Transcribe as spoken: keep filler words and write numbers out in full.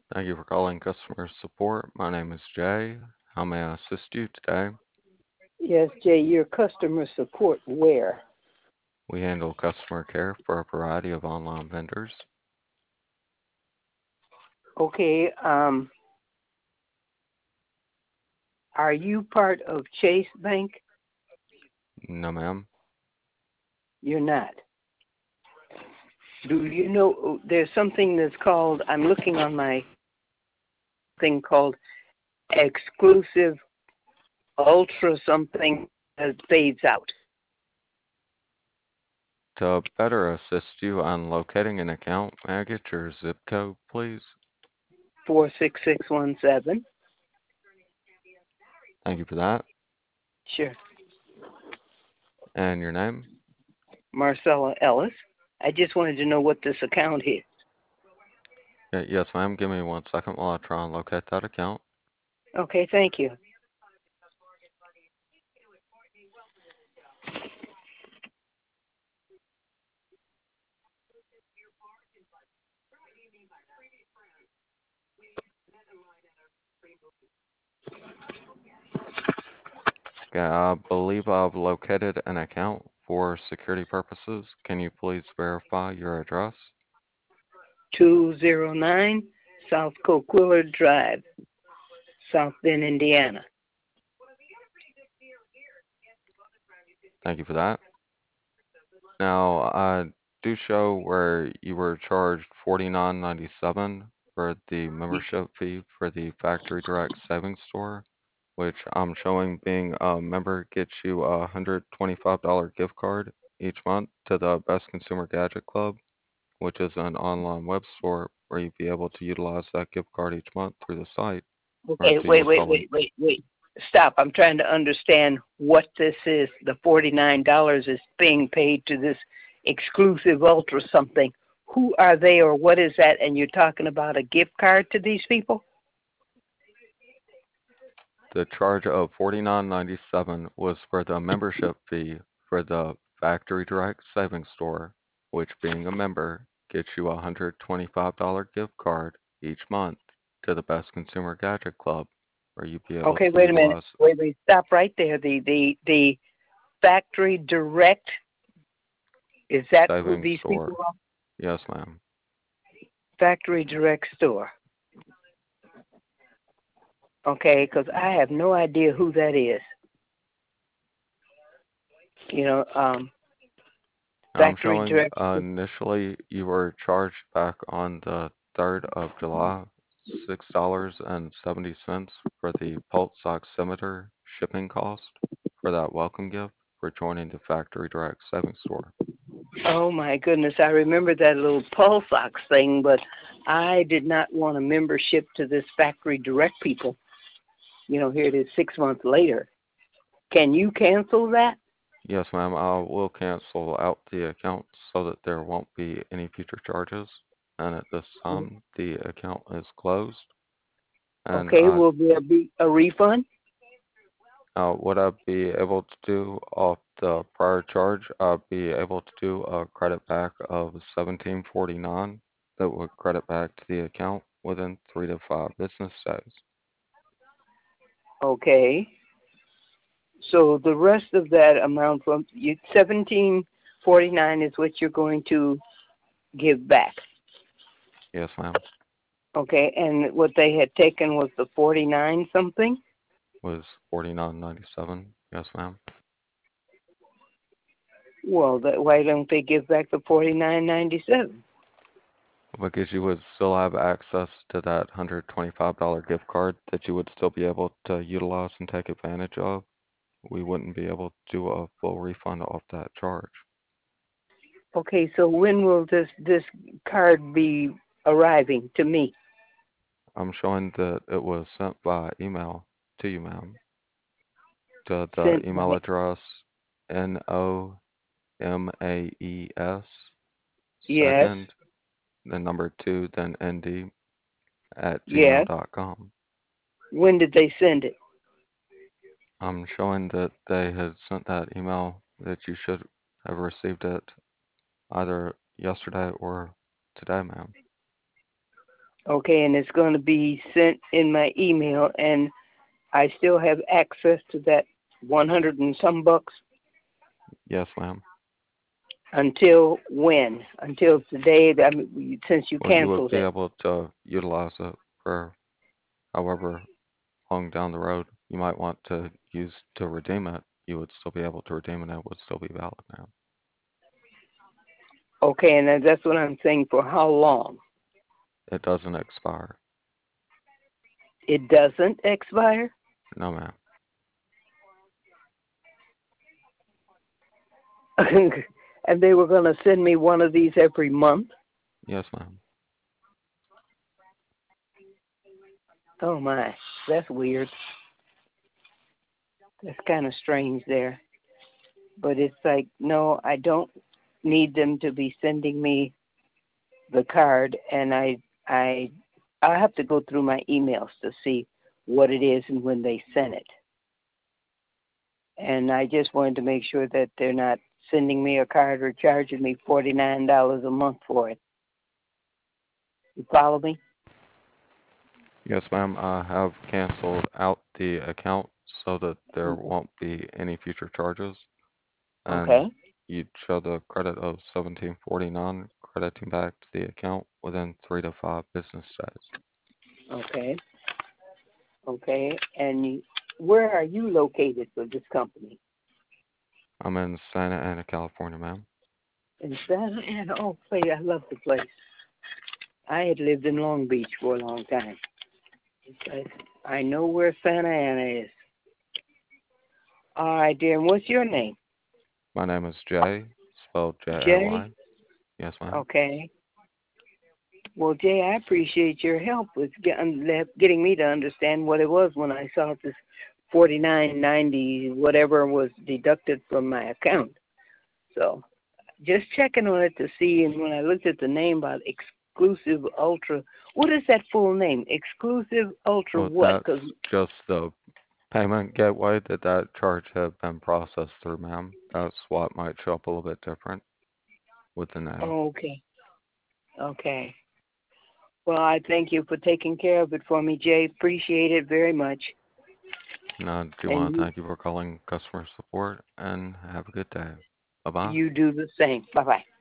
Thank you for calling customer support. My name is Jay. How may I assist you today? Yes, Jay, your customer support where? We handle customer care for a variety of online vendors. Okay, um, are you part of Chase Bank? No, ma'am. You're not. Do you know there's something that's called, I'm looking on my thing called exclusive ultra something that fades out. To better assist you on locating an account, may I get your zip code, please? four six six one seven. Thank you for that. Sure. And your name? Marcella Ellis. I just wanted to know what this account is. Y- Yes, ma'am. Give me one second while I try and locate that account. Okay, thank you. Okay, I believe I've located an account for security purposes. Can you please verify your address? two oh nine South Coquiller Drive, South Bend, Indiana. Thank you for that. Now, I do show where you were charged forty-nine ninety-seven for the membership fee for the Factory Direct Savings Store, which I'm showing being a member gets you a one hundred twenty-five dollars gift card each month to the Best Consumer Gadget Club, which is an online web store where you'll be able to utilize that gift card each month through the site or Okay, to wait, use the wait, link. wait, wait, wait. Stop. I'm trying to understand what this is. The forty-nine dollars is being paid to this exclusive ultra something. Who are they or what is that? And you're talking about a gift card to these people? The charge of forty-nine ninety-seven was for the membership fee for the Factory Direct Savings Store, which being a member gets you a one hundred twenty-five dollars gift card each month to the Best Consumer Gadget Club, where you'll be able Okay, to wait a minute. utilize Wait, wait. Stop right there. The the the factory direct, is that who Savings these people Store. are? Yes, ma'am. Factory direct store. Okay, because I have no idea who that is. You know, um, I'm factory showing direct. uh, initially you were charged back on the third of July six dollars and seventy cents for the pulse oximeter shipping cost for that welcome gift for joining the Factory Direct Savings Store. Oh my goodness, I remember that little Pulse Ox thing, but I did not want a membership to this factory direct people. You know, here it is six months later. Can you cancel that? Yes, ma'am, I will cancel out the account so that there won't be any future charges. And at this time, the account is closed. And Okay, I will there be a refund? Uh, would I be able to do off the prior charge? I'd be able to do a credit back of seventeen forty-nine that would credit back to the account within three to five business days. Okay, so the rest of that amount from you, seventeen forty nine is what you're going to give back. Yes, ma'am. Okay, and what they had taken was the forty nine something. Was forty-nine ninety-seven. Yes, ma'am. Well, that, why don't they give back the forty nine ninety seven? Because you would still have access to that one hundred twenty-five dollars gift card that you would still be able to utilize and take advantage of. We wouldn't be able to do a full refund off that charge. Okay, so when will this this card be arriving to me? I'm showing that it was sent by email to you, ma'am. To the Sent email by address N O M A E S yes, second, then number two, then N D at gmail yes. dot com. When did they send it? I'm showing that they had sent that email that you should have received it either yesterday or today, ma'am. Okay, and it's going to be sent in my email, and I still have access to that one hundred and some bucks Yes, ma'am. until when? Until today? I mean, since you Well, you would canceled be it. able to utilize it for however long down the road you might want to use to redeem it. You would still be able to redeem it. It would still be valid, ma'am. Okay, and that's what I'm saying. For how long? It doesn't expire. It doesn't expire. No, ma'am. And they were going to send me one of these every month. Yes, ma'am. Oh my, that's weird. That's kind of strange there. But it's like, no, I don't need them to be sending me the card, and I, I, I have to go through my emails to see what it is and when they sent it. And I just wanted to make sure that they're not sending me a card or charging me forty nine dollars a month for it. You follow me? Yes, ma'am. I have canceled out the account so that there won't be any future charges, and Okay. you'd show the credit of seventeen forty-nine crediting back to the account within three to five business days. Okay. Okay. And you, where are you located for this company? I'm in Santa Ana, California, ma'am. In Santa Ana. Oh, please, I love the place. I had lived in Long Beach for a long time. But I know where Santa Ana is. All right, dear. And what's your name? My name is Jay, spelled J A Jay? Y. Yes, ma'am. Okay. Well, Jay, I appreciate your help with getting, getting me to understand what it was when I saw this forty-nine ninety whatever was deducted from my account. So just checking on it to see, and when I looked at the name about Exclusive Ultra, what is that full name? Exclusive Ultra Well, what? that's Because just the payment gateway that that charge had been processed through, ma'am. That's what might show up a little bit different with the name. oh, okay, okay. Well, I thank you for taking care of it for me, Jay. Appreciate it very much. And I do And want to you, thank you for calling customer support and have a good day. Bye bye. you do the same. Bye bye.